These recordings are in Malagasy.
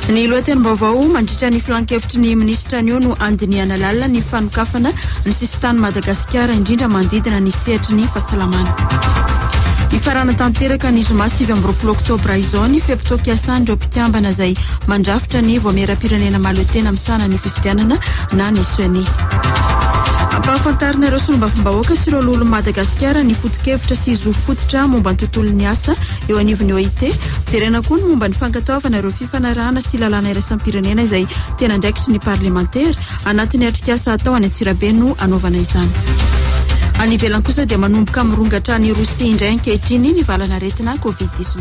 Ny lohatenim-baovao mandritra ny filan-kevitry ny ministra ny no andiniana lalina ny fanokafana ny sistany Madagasikara indrindra mandidina ny sehatry ny fahasalamana. Ifarana tanteraka ny zoma 7 oktobra izao ny fepitokiasan'ireo mpikambana izay mandrafitra ny voamera-pirenena mahalotena misana ny fifidianana na ny soani. Ampahafantarina ireo solombavambahoaka sy ireo lolo Madagasikara ny foto-kevitra sy zo fototra momba ny tontolon'ny asa eo anivon'ny OIT. Jerena koa ny momba ny fankatoavana ireo fifanarahana sy lalàna iraisam-pirenena izay tena ndraikitry ny parlementaire anatin'ny atrikasa atao any Antsirabe no anaovana izany. Any ivelany kosa dia manomboka mirongatra ny Rosia indray ankehitriny ny valana aretina COVID-19.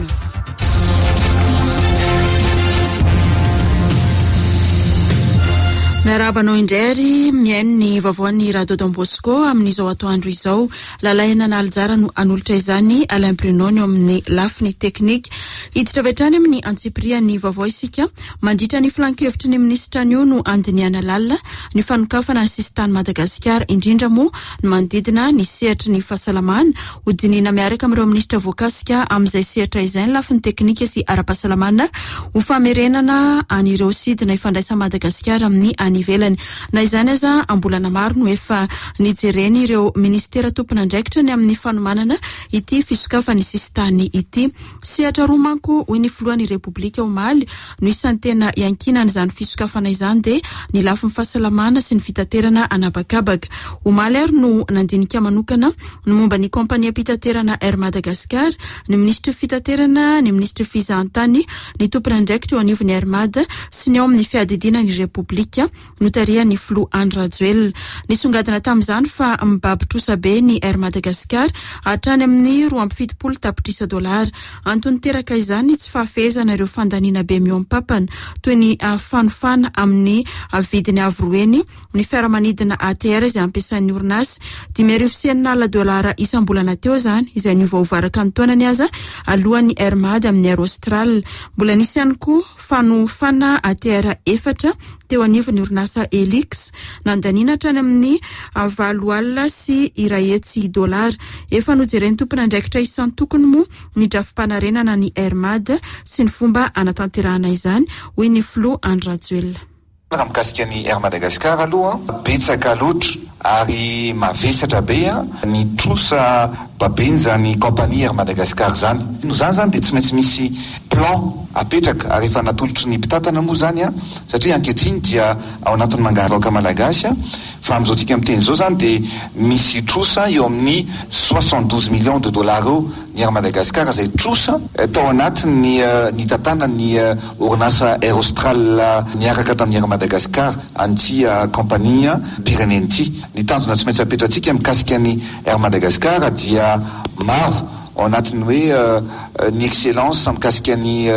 Miarabanao indray miaino ny vaovaon'ny Radio Don Bosco amin'izao atoandro izao. Lalaina na aljara no anolotra izany Alain Bruno amin'ny lafiny teknika. Hiditra vetrany amin'ny antsipria ny vaovao isika mandritra ny filan-kevitry ny ministra ny no andiniana lalina ny fanokafana ny sistany Madagasikara indrindra moa ny manodidina ny sehatry ny fahasalamana hodinina miaraka amin'ireo ministra voakasika amin'izay sehatra izay ny lafiny teknika sy ara-pahasalamana ho famerenana an'ireo sidina ifandraisa Madagasikara amin'ny ivelany na izany aza ambolana maro no efa nijereny ireo ministera tompona andraikitra ny amin'ny fanomanana ity fisokafany sistany ity. Sehatra roa manko hoy ny filohan'ny Repoblika Omaly no isan'ny tena iankinana izany fisokafana izany dia ny lafiny fahasalamana sy ny fitaterana anabakabaka. Omaly ary no nandinika manokana ny momba ny kompania mpitaterana Air Madagascar, ny ministra fitaterana, ny ministra fizahantany, ny tompona andraikitra eo anivon'ny Airmada sy ny ao amin'ny fiadidina ny Repoblika notaria ny flo Andrajoel. Nisongadina tamin'izany fa mibabitrosa be ny Air Madagascar hatrany amin'ny 2.70 tapitrisa $. Antony teraka izany tsy fahafehezana ireo fandaniana be miompapana toy ny fanofana amin'ny vidiny avroeny ny fiaramanidina ATR izay ampiasain'ny orinasa $500 isam-bolana teo zany izay niovaovaraka ny taonany aza alohan'ny Airmad amin'ny Air Austral. Mbola nisy ihany koa fanofana ATR 4 teo anivon'ny orinasa Elix nandaniana hatrany amin'ny $20 sy $100. Efa nojereny tompona andraikitra isan'ny tokony moa ny drafim-panarenana ny Airmad sy ny fomba anatanterahana izany hoy ny flo Andrajoel. Raha mikasika ny Air Madagascar aloha betsaka loatra ary mavesatra be ny trosa babeny zany kompania Air Madagascar zany. Zany dia tsy maintsy misy plan apetraka ary efa natolotry ny mpitatana moa zany satria ankehitriny dia ao anatin'ny mangaraka malagasy fa amin'izao tsika miteny zao zany dia misy trosa eo amin'ny $72 millions eo ny Air Madagascar izay trosa tao anatin'ny nitatana ny orinasa Air Austral niaraka tamin'ny Air Madagascar anty kompania Pyrénées ty. Ny tanjona tsy maintsy apetratsika mikasika ny Air Madagascar dia maro ao anatin'ny hoe ny excellence mikasika ny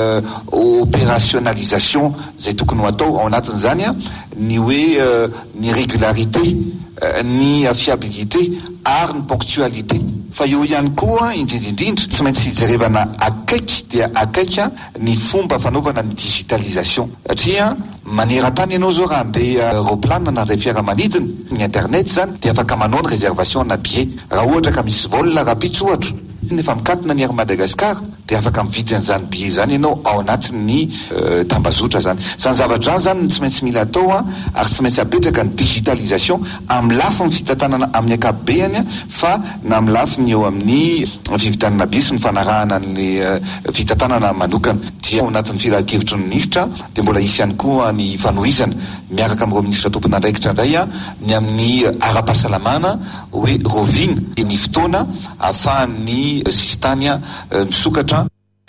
opérationnalisation zay tokony ho atao ao anatin'izany ny hoe ny régularité, ny fiabilité ary ny ponctualité. Fa eo ihany koa indrindrindrindra tsy maintsy jerevana akaiky dia akaika ny fomba fanaovana ny digitalisation satria maneran-tany ianao zao raha andeha aeroplanina na andeha fiaramanidina ny internet zany dia afaka manao ny réservation na billet raha ohatra ka misy vol rapitso ohatra nefa mikatona ny Air Madagascar dia afaka mividy an'izany billet zany ianao ao anatin'ny tambazotra zany. Zany zavatra zany tsy maintsy mila atao ary tsy maintsy apetraka ny digitalisation amin'ny lafiny fitantanana amin'ny ankapobeny fa na amin'ny lafiny eo amin'ny fivitanana be sy ny fanarahana ny fitantanana manokana. Dia ao anatin'ny filan-kevitry ny ministra dia mbola isy ihany koa ny fanohizana miaraka amin'ireo ministra tompona andraikitra indray ny amin'ny ara-pahasalamana hoe rovina ny fotoana ahafahan'ny sistany misokatra.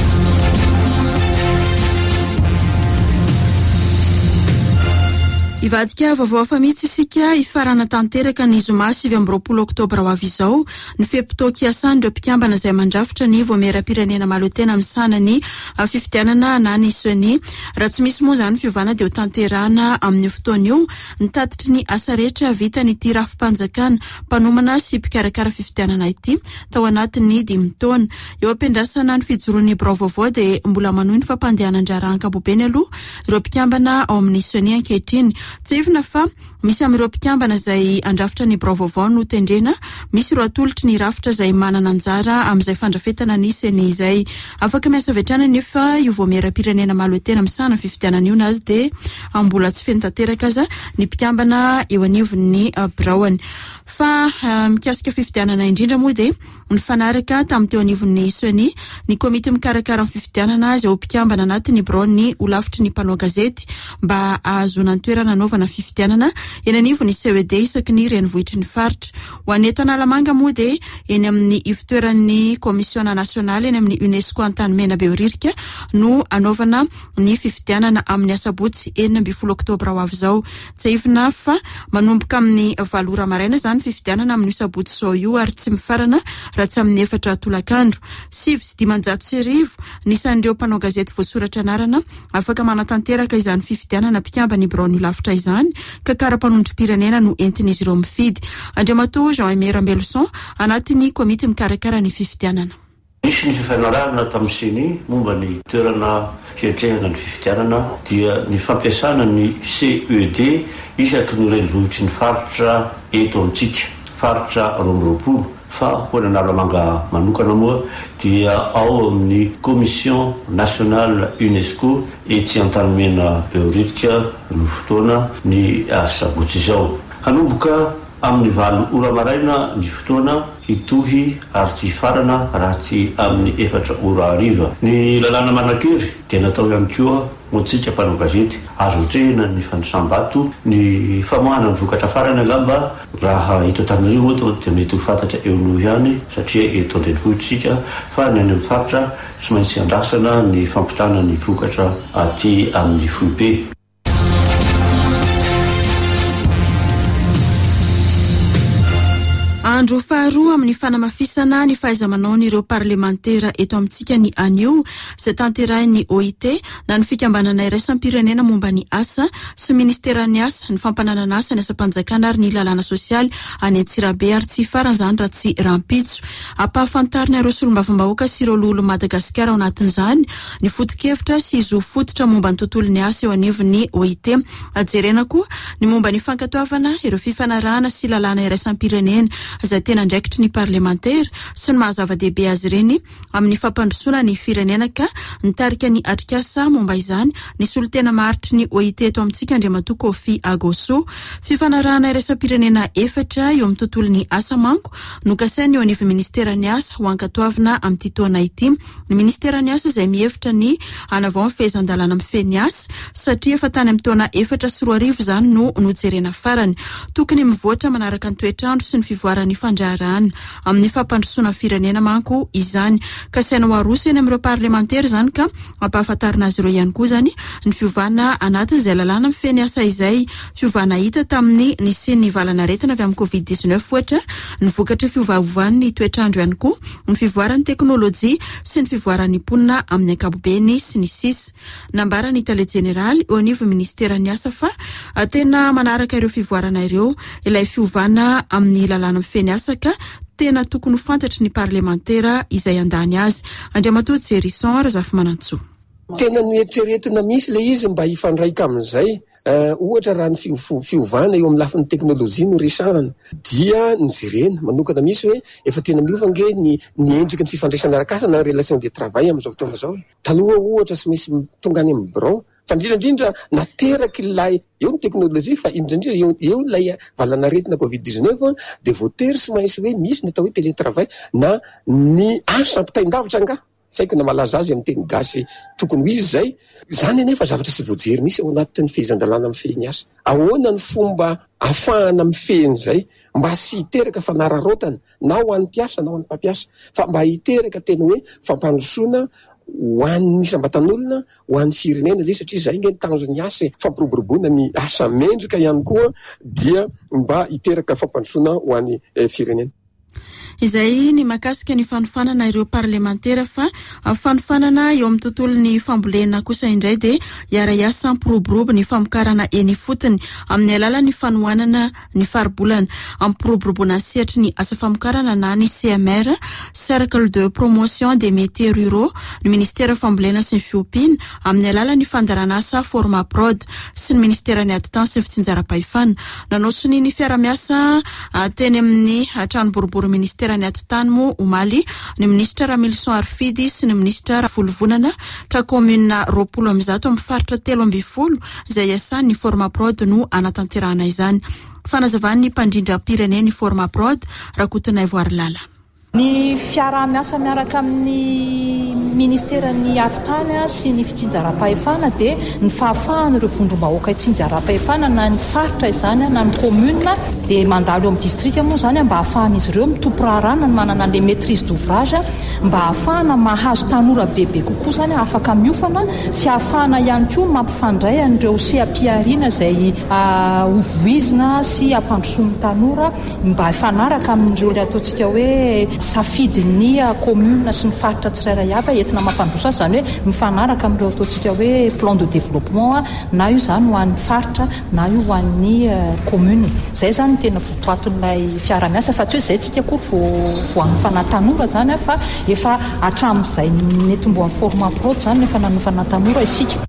Ivadika vaovao fa mihitsy isika ifarana tanteraka ny zoma 7 oktobra ho avy izao ny fepitokiasan'ireo mpikambana izay mandrafitra ny voamera-pirenena mahalotena misana ny fifidianana na ny soani. Raha tsy misy moa zany fiovana dia ho tanterahana amin'ny fotoana io ny tatitry ny asa rehetra vita ny ity rafim-panjakana mpanomana sy mpikarakara fifidianana ity tao anatin'ny 5 taona. Eo ampiandrasana ny fijoroan'ny birao vaovao dia mbola manohy ny fampandehanan-draharaha ankapobeny aloha ireo mpikambana ao amin'ny soani ankehitriny. Tsefina fa misy amin'ireo mpikambana izay andrafitra ny birao vaovao no tendrena, misy ireo atolotry ny rafitra izay manana anjara amin'izay fandrafetana nisany izay afaka miasa vetrana nefa io vao miara-pirenena Mahalotena misana fifidianana io na dia mbola tsy feno tanteraka aza ny mpikambana eo anivon'ny biraoany. Fa mikasika fifidianana indrindra moa dia ny fanaraka tamin'ny teo anivon'ny Sony ny komite mikarakara amin'ny fifidianana izay ho mpikambana anatin'ny biraony ho lavitry ny mpanao gazety mba ahazona ny toerana anaovana fifidianana eny anivon'ny CED isaky ny renivohitry ny faritra. Ho an'ny eto Analamanga moa dia eny amin'ny ivitoeran'ny komisiona nasionaly eny amin'ny UNESCO Antanimena Behoririka no anaovana ny fifidianana amin'ny asabotsy 12 oktobra ho avy izao. Tsaivina fa manomboka amin'ny 7 ora maraina izany fifidianana amin'ny sabotsy izao io ary tsy mifarana raha tsy amin'ny 4 tolakandro. 7,900 nisan'ireo mpanao gazety voasoratra anarana afaka manatanteraka izany fifidianana mpikambana biraony lavitra izany ka kara-panondrom-pirenena no entin'izy ireo mifidy. Andriamatoa Jean-Aimé Rambelson anatin'ny komite mikarakara ny fifidianana. Misy ny fifanarahana tamin'ny CENI momba ny toerana fiatrehana ny fifidianana dia ny fampiasana ny CED isaky ny renivohitry ny faritra eto amintsika, faritra 12. Fa ho an'ny Analamanga manokana moa dia ao amin'ny Commission nationale UNESCO ety Antanimena Behoririka no fotoana ny sabotsy izao. Hanomboka amin'ny 7 ora maraina ny fotoana hitohy ary tsy farana raha tsy amin'ny 4 ora hariva. Ny lalàna manakery dia natao ihany koa moantsika mpanao gazety azo otrehina ny fandrosambato ny famoahana ny vokatra farana angamba raha eto Antananarivo eto dia mety ho fantatra eo no ihany satria eto andrenivohitsika fa ny any amin'ny faritra tsy maintsy andrasana ny fampitana ny vokatra aty amin'ny foibe. Andro faharoa amin'ny fanamafisana ny fahaiza-manao ireo parlementera eto amintsika ny anio izay tanterahin'ny OIT na ny fikambanana iraisam-pirenena momba ny asa sy ministeran'ny asa ny fampananana asa ny asa-panjakana ary ny lalàna sosialy any Antsirabe ary tsy farana izany raha tsy rampitso. Ampahafantarina ireo solombavambahoaka sy ireo lolo Madagasikara ao anatin'izany ny foto-kevitra sy zo fototra momba ny tontolon'ny asa eo anivon'ny OIT. Ajerena koa ny momba ny fankatoavana ireo fifanarahana sy lalàna iraisam-pirenena izay tena andraikitry ny parlementera sy ny mahazava-dehibe azy ireny amin'ny fampandrosoana ny firenena ka nitarika ny atrikasa momba izany ny solotena maharitry ny OIT eto amintsika Andriamatoa Kofi Agoso. Fifanarahana iraisam-pirenena 4 eo amin'ny tontolon'ny asa manko no kasainy eo anivon'ny ministeran'ny asa ho ankatoavana amin'ity taona ity. Ny ministeran'ny asa izay mihevitra ny hanavao ny fehezan-dalàna amin'ny feny asa satria efa tany amin'ny taona 4 izany no nojerena farany. Tokony mivoatra manaraka ny toetrandro sy ny fivoarany fandraharahana amin'ny fampandrosoana firenena manko izany. Kasaina ho aroso eny amin'ireo parlementera izany ka ampahafantarina azy ireo ihany koa izany ny fiovana anatin'izay lalàna amin'ny feny asa izay fiovana hita tamin'ny nisian'ny valanaretina avy amin'ny COVID-19 ohatra ny vokatra fiovaovan'ny toetrandro ihany koa ny fivoaran'ny teknôlôjia sy ny fivoaran'ny mponina amin'ny ankapobeny sy ny sisa. Nambara ny Tale Jeneraly eo anivon'ny ministeran'ny asa fa tena manaraka ireo fivoarana ireo ilay fiovana amin'ny lalàna feny asa ka tena tokony fantatry ny parlementera izay andany azy. Andriamatoa Jerison Razafy Manantsoa. Tena nieritreretina misy le izy mba hifandraika amin'izay ohatra raha ny fiovana eo amin'ny lafin'ny teknôlôjia no resahana dia nijerena manokana misy hoe efa tena miovange ny endriky ny fifandraisana arakasa na relation de travail amin'izao fotoana izao. Taloha ohatra sy misy tonga any amin'ny bron fa indrindra nateraky ilay eo ny teknôlôjia fa indrindra eo ilay valanaretina COVID-19 dia voatery sy mainsy hoe misy ny atao hoe télétravail na ny asa mpitaindavitra nga saiko na malaza azy amin'ny teny gasy tokony ho izy zay zany anefa zavatra sy voajery misy ao anatin'ny fehezan-dalàna amin'ny fehiny asa. Ahoana ny fomba ahafahana mifehiny zay mba sy hiteraka fanararotana na ho an'ny mpiasa na ho an'ny mpampiasa fa mba hiteraka tena hoe fampandrosoana ho an'ny isambatan'olona ho an'ny firenena le satria zay nge ny tanjony asa fampiroboroboana ny asa mendrika ihany koa dia mba hiteraka fampandrosoana ho an'ny firenena. izay ny makasika ny fanofanana ireo parlemantera fa fanofanana eo amin'ny tontolon'ny fambolena kosa indray dia iara-iasa mimpiroborobo ny famokarana eny fotony amin'ny alalan'ny fanohanana ny faribolana ampiroboroboana sehatry ny asa famokarana na ny CMR Cercle de Promotion des Métiers Ruraux ny ministera fambolena sy ny fiompiana amin'ny alalan'ny fandaranasa Formaprod sy ny ministera ny ady tany sy fitsinjaram-pahefana nanosony ny fiara-miasa teny amin'ny trano boribory ministera ny ady tany mo omaly ny ministra Ramilson Arfidy sy ny ministra volovonana ka commune roapolo ambizato amin'ny faritra 13 izay iasan'ny Formaprod no anatanterahana izany fanazavan'ny mpandrindra pireneny Formaprod Rakotonay Voarilala. Ny fiara-miasa miaraka amin'ny ministera ny ady tany sy ny fitsinjaram-pahefana dia ny fahafahana ireo vondrom-bahoaka tsinjaram-pahefana na ny faritra izany na ny commune dia mandalo eo amin'ny distrika moa izany mba hahafahan'izy ireo mitompo raharana ny manana an'ilay maîtrise d'ouvrage mba hahafahana mahazo tanora bebe kokoa izany afaka miofana sy hahafahana ihany koa mampifandray an'ireo sehampiariana izay hovoizina sy hampandrosoan'ny tanora mba hifanaraka amin'ireo le ataontsika hoe safidin'ny commune sy ny faritra tsirairay avy entina mampandroso azy zany hoe mifanaraka amin'ireo ataontsika hoe plan de développement na io zany ho an'ny faritra na io ho an'ny commune zay zany tena votoaton'ilay fiara-miasa fa tsy hoe zay tsika kory vo hanofana tanora zany fa efa hatramin'izay netomboan'ny Formaprod zany efa nanofana tanora isika.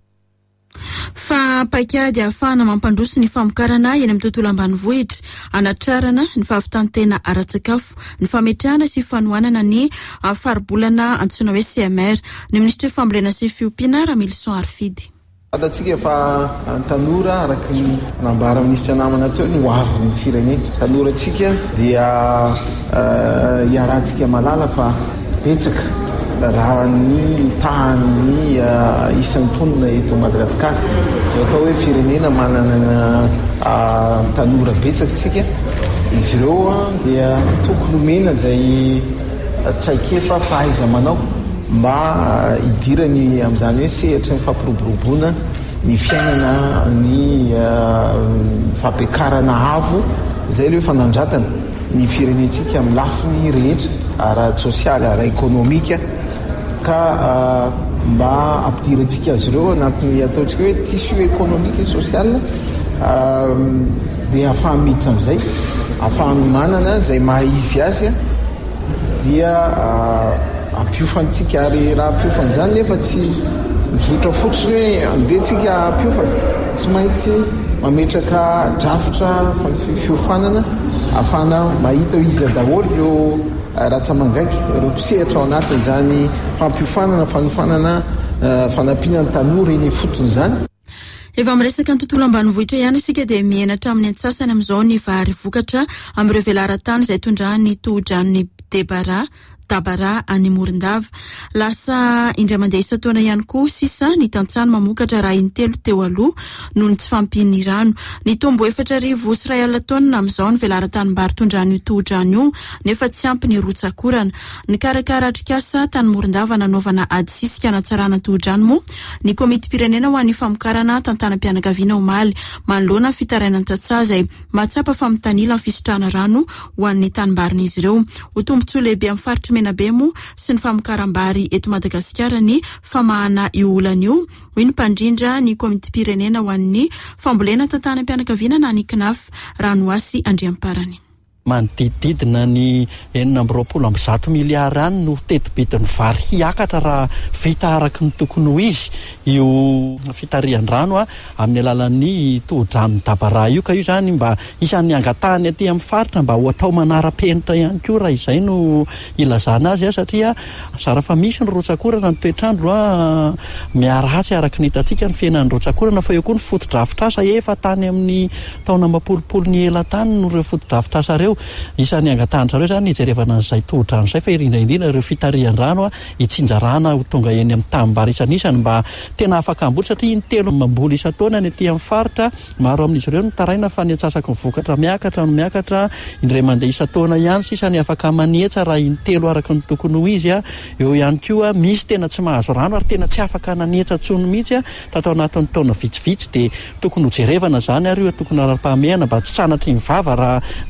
Fa paikady ahafahana mampandroso ny famokarana eny amin'ny tontolo ambanivohitra anatrarana ny fahavitantena ara-tsakafo ny fametrahana sy fanohanana ny faribolana antsoina hoe CMR ny ministra fambolena sy fiompiana Ramilson Arfidy. Atatsika fa tanora araka ny nambara ministra namana teo ny hoavy ny firenena tanora tsika dia iarahantsika malala fa betsaka raha ny tahany isan'ny mponina eto Madagasikara zao atao hoe firenena manana tanora betsaka tsika izy ireo dia tokony omena zay traikefa fahaiza manao mba idirany amin'izany hoe sehatra ny fampiroboroboana ny fiainana ny fampiakarana avo zay ileo fanandratana ny firenentsika amin'ny lafiny rehetra ara-sosialy ara-ekonomika ka mba ampidirantsika azy ireo anatin'ny ataontsika hoe tissu économique et social dia ahafahany miditra amin'izay ahafahany manana zay maha izy azy dia ampiofanytsika ary raha ampiofany zany nefa tsy mizotra fotsiny hoe andehantsika ampiofany tsy maintsy mametraka drafitra fiofanana ahafahana mahita ho izy daholo ireo ratsamangaiky ireo mpisehatra ao anatin' zany fampiofanana fanofanana fanampiana ny tanora eny fotony zany. Efa miresaka ny tontolo ambanivohitra ihany isika dia mienatra amin'ny antsasany amin'izao ny vary vokatra amin'ireo velaran-tany izay tondrahan'ny tohidran'ny Dabara any Morondava lasa indray mandeha isa-taona ihany koa sisa ny tantsano mamokatra raha intelo teo aloha noho ny tsy fampiany rano ny tombo 4,000 sy 2 taona amin'izao ny velaran-tanimbary tondrahan'io tohidrano io nefa tsy ampy ny rotsakorana ny karakara atrikasa tany Morondava nanaovana ady sisika anatsarana tohidrano moa ny komity pirenena ho an'ny famokarana tantanam-pianakaviana omaly manoloana fitarainany tantsaha izay mahatsapa famitanila amin'ny fisitrahana rano ho an'ny tanimbarin'izy ireo ho tombontsoa lehibe amin'ny faritra Menabemo sy ny famokaram-bary eto Madagasikara ny famahana io olana io hoy ny mpandrindra ny komity pirenena ho an'ny fambolena tantanam-pianakaviana na ny CNAF Ranoasy Andriamparany. Manodididina ny 920 miliary any no tetibidin'ny vary hiakatra raha vita araka ny tokony ho izy io fitarihan-drano amin'ny alalan'ny tohidrano Dabara io ka io zany mba isan'ny angatahany aty amin'ny faritra mba ho atao manara-penitra ihany koa raha izay no ilazana azy satria zara fa misy ny rotsakorana ny toetrandro miaratsy araka ny hitantsika ny fiainan'ny rotsakorana fa eo koa ny foto-drafitrasa efa tany amin'ny taona mapolopolo ny ela tany no ireo foto-drafitrasa reo isan'ny angatahany zany ijerevana an'izay tohidrano izay fa irindra ireo fitarihan-drano hitsinjarana ho tonga eny amin'ny tanimbary isan'isany mba tena afaka amboly satria ny telo mamboly isa-taona ny aty amin'ny faritra maro amin'izy ireo no taraina fa ny antsasaky mivokatra miakatra indray mandeha isa-taona ihany sisa ny afaka manietsa raha intelo araka ny tokony ho izy eo ihany koa misy tena tsy mahazo rano ary tena tsy afaka nanietsa tsony mihitsy tatao anatin'ny taona vitsivitsy dia tokony ho jerevana zany ary io tokony ara-pahamehana mba tsy sanatry ny vava raha androany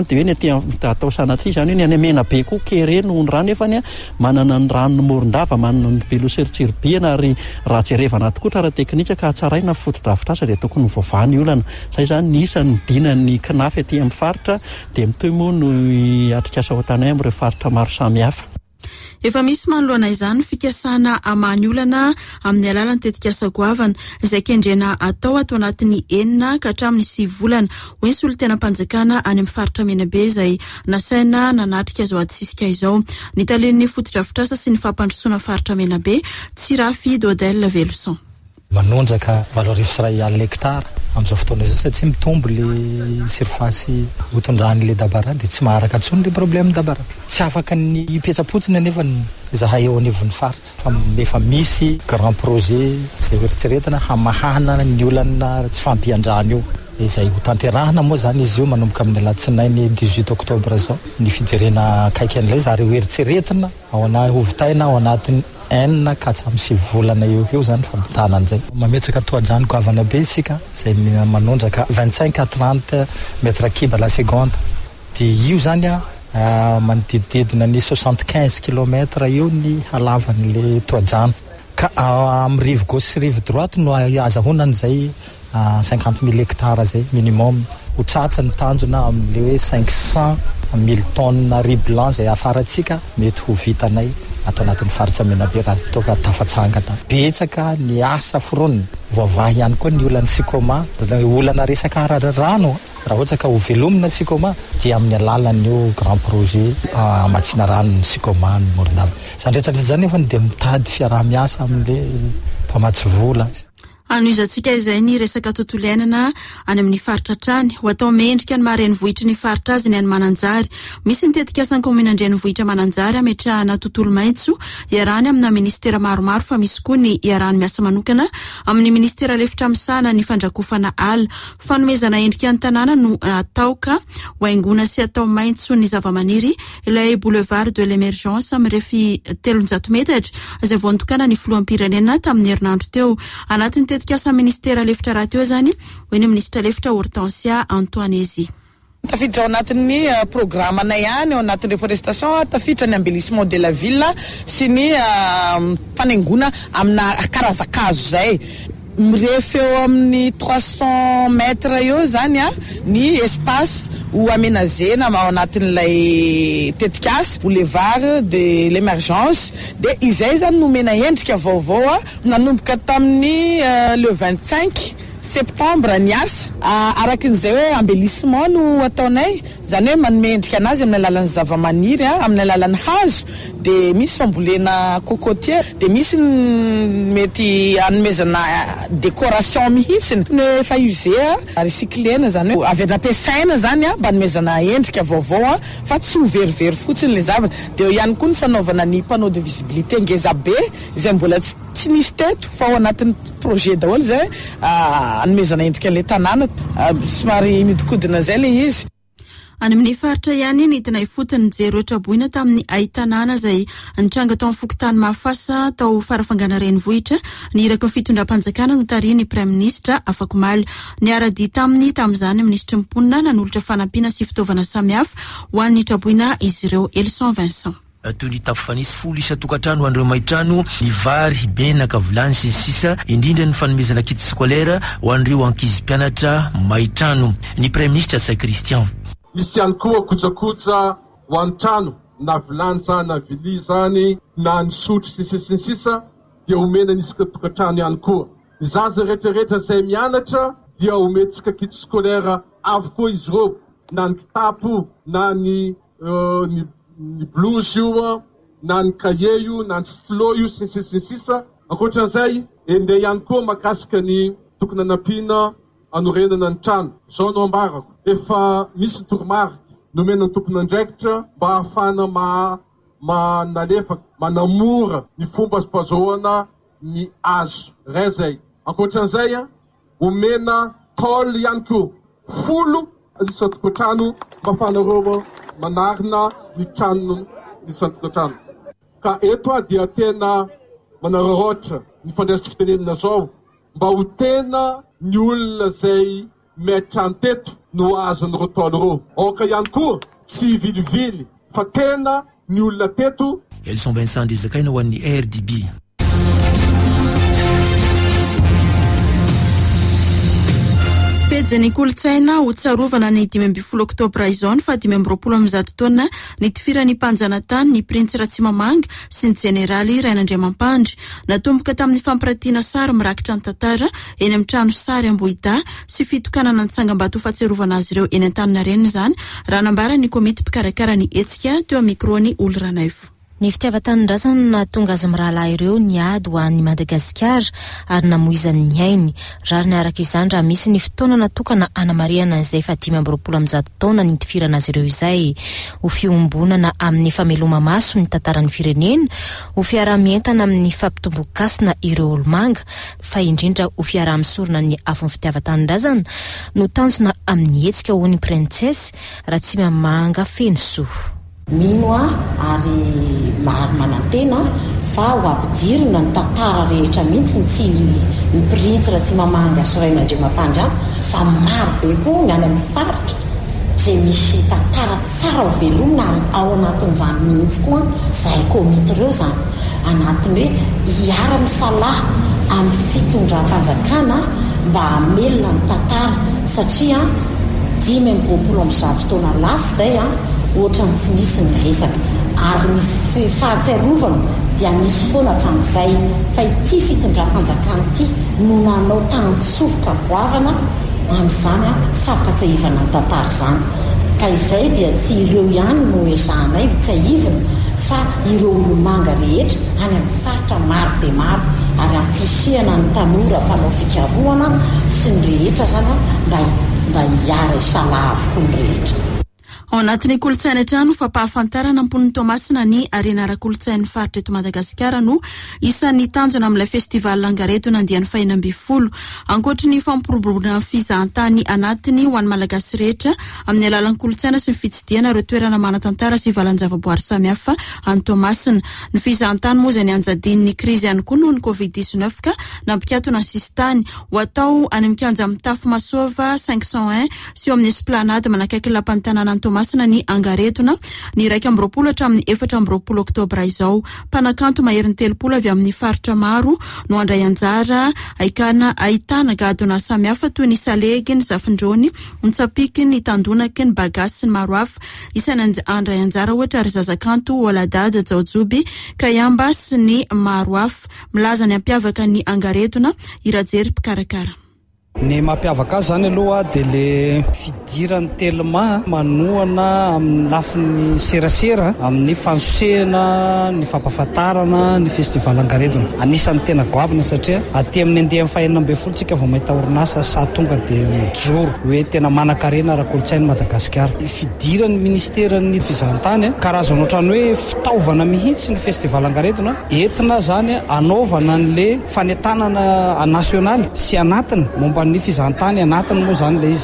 dia hoe ny atao sanatria zany hoe ny any mena be koa kere noho ny rano efany a manana ny rano morondava manana ny beloseritsiribiana ary raha jerevana tokoa raha teknika ka hatsaraina fotodrafitrasa dia tokony vovany olana zay zany ny isan'ny dinany kinafy aty amin'ny faritra dia mitoy moa no atrikasa ao tanay amin'ireo faritra maro samihafa. Efa misy manoloana izany fikasana amany olana amin'ny alalan'ny tetikasa goavana izay kendrena atao ato anatin'ny 9 ka hatramin'ny 9 volana hoe ny solon-tenam-panjakana any amin'ny faritra Menabe izay nasaina nanatrika izao adisisika izao. Ny talen'ny fotodrafitrasa sy ny fampandrosoana faritra Menabe Tsirafy Dodel Veloson. Manondraka valorifiseray l'hectare amin'izao fotoana izao satria mitombo le surface hotondrahan'le dabara dia tsy maharaka intsony le problème dabara. Tsy afaka ny ipetrapotsiny anefa zahay eo anivon'ny faritra fa efa misy grand projet izay eritreretina hamahana ny olana tsy fampiandrana io izay ho tanterahana moa zany izy io manomboka amin'ny alatsinainy 18 octobre zao ny fijerena kaiky an'ilay zary ho eritreretina ao anaty hovitaina ao anatin'ny 9 ka hatramin'ny 9 volana eo zany fampitana an'izay. Mametraka toadrano goavana be isika izay manondraka 25 à 30 mètres cubes la seconde dia io zany manodidididina ny 75 kilomètres eo ny halavan'le toadrano ka amin'ny rive gauche sy rive droite no azahoana an'izay 50 000 hectares zay minimum ho tratra ny tanjona amin'le hoe 500 000 tonnes riz blanc zay afaratsika mety ho vitanay ato anatin'ny faritra Menabe raha toka tafatsangana. Betsaka ny asa foronina voavahy ihany koa ny olana sikoma olana resaka rano raha ohatra ka ho velomina sikoma dia amin'ny alalan'io grand projet amatsina rano ny sikoma ny morondava zany rehetrarehetra zany efa dia mitady fiaraha-miasa amin'le mpamatsy vola. Anoizantsika izay ny resaka tontolo iainana any amin'ny faritra trany ho atao mendrika ny maharenivohitra ny faritra azy ny any Mananjary. Misy ny tetikasan'ny komina Andrenivohitra Mananjary ametrahana tontolo maitso iarahany amina ministera maromaro fa misy koa ny iarahany miasa manokana amin'ny ministera lefitra misana ny fandrakofana ala. Fanomezana endrika ny tanàna no ataoka ho haingona sy atao maitso ny zavamaniry ilay boulevard de l'émergence amin'ny refi 300 metatra izay voatokana ny filoham-pirenena tamin'ny herinandro teo anatin'ny tetikasa ministera lefitra raha teo zany hoe ny ministra lefitra Hortensia Antoinezy. Tafiditra ao anatin'ny programana ihany ao anatin'ny reforestation tafiditra ny embellissement de la ville sy ny fanaingona amina karazakazo zay. Mirefy eo amin'ny 300 mètres eo zany ny espace ho aménagena ao anatin'ilay tetikasa boulevard de l'émergence dia izay zany nomena endrika vaovao nanomboka tamin'ny le 25 septembre ny asa arakin'izay hoe embellissement no ataonay zany hoe manome endrika anazy amin'ny alalan'ny zavamaniry amin'ny alalan'ny hazo dia misy fambolena cocotier dia misy mety anomezana décoration mihitsiny ny efa usé recyclena zany hoe avy nampiasaina zany mba anomezana endrika vaovao fa tsy ho verivery fotsiny le zavatra dia ihany koa ny fanaovana ny panneau de visibilité ngeza be izay mbola tsy nisy teto fa ao anatin'ny projet daholo zay anomezana endrika le tanàna somary midikodina zay le izy. Any amin'ny faritra ihany nidina ifotony jero otraboina tamin'ny aitanàna izay nitranga tao amin'ny fokotany Mafasa tao farafangana renivohitra ny iraka ny fitondram-panjakana no tariny Prime Ministra Afakomaly. Niara-dia tamin'izany minisitry mimponina nanolotra fanampiana sy fitaovana samihafa ho an'ny traboina izy ireo Elson Vincent. Toy ny tafanisy folo isa-tokantrano ho an'ireo maitrano ny vary benaka vilany sy sisa indrindra ny fanomezana kit scolaire ho an'ireo ankizy mpianatra maitrano. Ny Prime Ministre Say Christian. Misy ihany koa kojakoja ho an-trano na vilany zany na vilia zany na ny sotro sisa dia omena nisika tokantrano ihany koa. Ny zaza rehetrarehetra izay mianatra dia ometsika kit scolaire avokoa izy ireo na ny kitapo na ny blouse io na ny cahier io na ny stylo io sisa ankoatran'izay ende ihany koa makasika ny tokony anampiana anorenana ny trano. Zao no ambarako efa misy toromarika nomena ny tompony andraikitra mba ahafana manalefaka manamora ny fomba azo-pazahoana ny azo ray zay. Ankoatran'izay omena tôle ihany koa 10 isa-tokantrano mba ahafanareo manarina ny trano ny isa-tokantrano. Ka eto dia tena manararaotra ny fandraisitra fitenenana zao mba ho tena ny olona zay metrany teto no azony rotolo ro oka ihany koa tsy vilivily fa tena ny olona teto. Elson Vincent Dizakaina ho an'ny RDB. Pejany kolotsaina ho tsarovana ny 15 oktobra izao fa 2020 taona ny tifirany mpanjanatany ny Prince Ratsimamanga sy ny Jeneraly Rainandriamampandry natomboka tamin'ny fampirantiana sary mirakitra ny tantara eny amin'ny trano sary Ambohida sy fitokanana ny tsangam-bato fahatsiarovana azy ireo eny Antaninarenina izany raha nambara ny komity mpikarakara ny hetsika teo amin'ny mikrony Olranaivo. Ny fitiavan-tanindrazana nahatonga azy mirahalahy ireo niady ho an'ny Madagasikara ary namoizany ny ainy. Rariny araka izany raha misy ny fotoana natokana hanamariana izay fa 20 taona ny tifirana azy ireo izay. Ho fiombonana amin'ny fameloma maso ny tantaran'ny firenena, ho fiarah-mientana amin'ny fampitombo-kasina ireo olomanga, fa indrindra ho fiarah-misorona ny afon'ny fitiavan-tanindrazana no tanjona amin'ny hetsika ho ny Princess Ratsimamanga Fensoa. Mino ary manantena fa ho ampijirina ny tantara rehetra mihitsy ny tsiry ny Prince Ratsimamanga sy Rainandriamampandry fa maro be koa ny any amin'ny faritra izay misy tantara tsara ho velomina ary ao anatin'izany mihitsy koa izay komity ireo izany anatiny hoe hiara-misalaha amin'ny fitondram-panjakana mba hamelona ny tantara satria 20 taona lasa izay ohatrany tsy nisy ny resaka ary ny fahatsiarovana dia nisy foana hatramin'izay fa ity fitondram-panjakana ity no nanao tantsoroka goavana amin'izany fampatsiahivana ny tantara izany ka izay dia tsy ireo ihany no ezahanay mitsaihivana fa ireo olomanga rehetra any amin'ny faritra maro dia maro ary ampirisihana ny tanora mpanao fikarohana sy ny rehetra zany mba hiara isalaha avokoa ny rehetra. Ao anatin'ny kolotsaina trano fampahafantarana ampon'ny Tomasina ny arena ara-kolotsain'ny faritra eto Madagasikara no isan'ny tanjona amin'ilay festival Langareto nandian'ny fahinam-bifolo. Ankoatra ny fampiroboroboana fizahantany anatiny ho an'ny malagasy rehetra amin'ny alalan'ny kolotsaina sy ny fitsidiana ireo toerana manan-tantara sy valan-javaboary samihafa any Tomasina. Ny fizahantany moa izay nianjadin'ny krizy ihany koa noho ny Covid-19 ka nampikatona ny sistany ho atao any mikanja amin'ny tafo Masova 501 sy eo amin'ny esplanade manakaiky lapan'ny tanàna any Tomasina ny Angaretona ny 20 hatramin'ny 24 oktobra izao. Mpanakanto maherin'ny 30 avy amin'ny faritra maro no andray anjara ahitana gadona samihafa toy ny salegy, ny zafindrony, ny tsapiky, ny tandonaky, ny bagasy sy ny maro hafa. Isan'ny andray anjara ohatra ry Zazakanto, Oladada, Jaojoby, Kayamba sy ny maro hafa. Milaza ny ampiavaka ny Angaretona irajery mpikarakara. Ny mampiavaka azy zany aloha dia le fidirany telma manohana amin'ny lafin'ny serasera amin'ny fanosehana ny fampahafantarana ny festival Angaretona. Anisan'ny tena goavana satria aty amin'ny andehan'ny fahinam-bifolo tsika vao mahita orinasa sa tonga dia mijoro hoe tena manan-karena ara-kolotsain'i Madagasikara. Fidiran'ny ministeran'ny fizahantany karazana ohatrany hoe fitaovana mihitsy ny festival Angaretona entina zany anaovana an'le fanentanana nasionaly sy anatiny momba ny fizahantany anatiny moa zany le izy.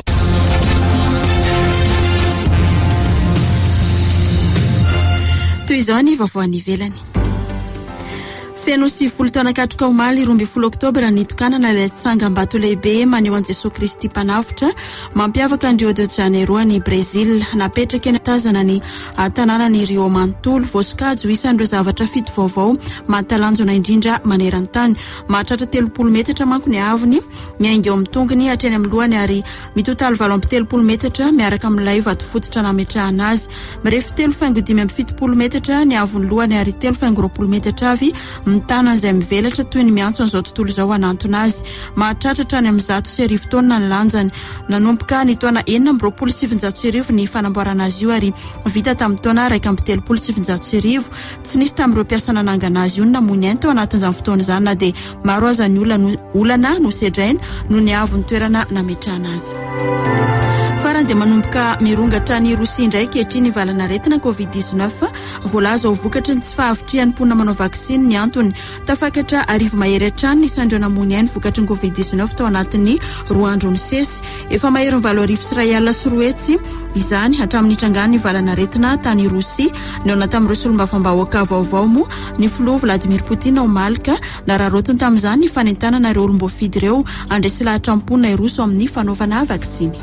Toy izao ny vaovao any ivelany. Feno sy 10 taona katroka omaly 12 oktobra nitokanana ilay tsangam-bato lehibe maneho an Jesosy Kristy mpanavotra mampiavaka ny Rio de Janeiro any Brazil. Napetraka eny tazana ny tanàna ny Rio manontolo voasokajy ho isan'ireo zavatra fito vaovao mahatalanjona indrindra maneran-tany. Mahatratra 30 metatra manko ny avony, miainga eo amin'ny tongony hatreny amin'ny lohany ary mitotaly 30 metatra miaraka amin'ilay vato fototra nametrahana azy. Mirefy 3.7 metatra ny avony lohany ary 3.20 metatra avy mitana izay mivelatra toy ny miantso an'izao tontolo izao anantona azy. Mahatratra ny amin'ny 100 taona ny lanjany. Nanomboka ny taona 1970 ny fanamboarana azy io ary vita tamin'ny taona 1970. Tsy nisy tamin'ireo mpiasa nanangana azy io na mony ento anatin'izany fotoana izany na dia maro aza ny olana no sedrainy no ny avony toerana nametrahana azy. Farany dia manomboka mirongatra ny Rosia indray kehitriny ny valana aretina Covid-19 voalaza ho vokatry ny tsy fahavitrihan'ny manao vaksiny ny antony tafakatra arivo mahery hatrany ny Sandro namonia ny vokatry ny Covid-19 tao anatin'ny 2 andro ny sesy efa mahery ny 7 arivo sy 1 alina sy 3 hetsy izany hatramin'ny trangany valana retina tany Rosia no tamin'ireo solombavambahoaka vaovao moa ny filoha Vladimir Poutine ao Malika nararotiny tamin'izany ny fanentanana ireo olom-boafidy ireo andresy lahatra amponina i Rosia amin'ny fanaovana vaksiny.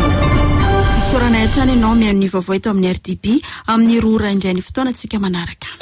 Sorana hatrany ianao mihaino ny vaovao eto amin'ny RDB amin'ny 2 indray ny fotoana antsika manaraka.